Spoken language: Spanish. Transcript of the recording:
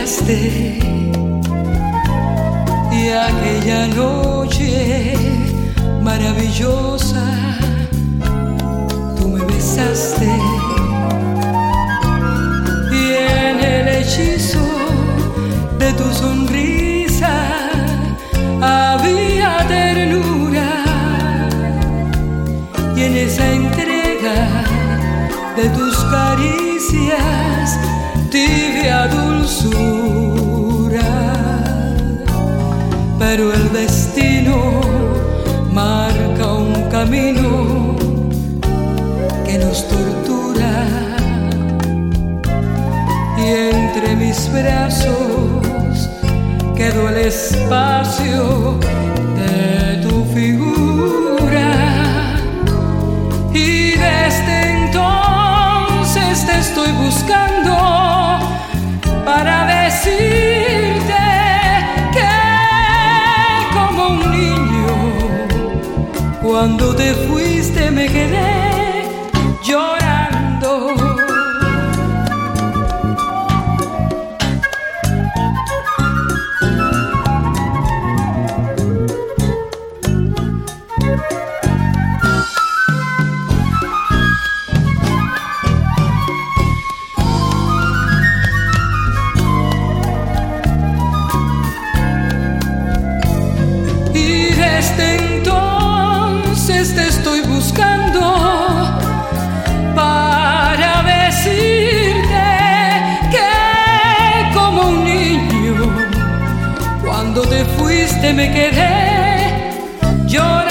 besaste y aquella noche maravillosa tú me besaste y en el hechizo de tu sonrisa había ternura y en esa entrega de tus caricias tibia dulzura, pero el destino marca un camino que nos tortura y entre mis brazos quedó el espacio de tu figura y desde entonces te estoy buscando para decirte que como un niño cuando te fuiste me quedé llorando. Desde entonces te estoy buscando para decirte que como un niño cuando te fuiste me quedé llorando.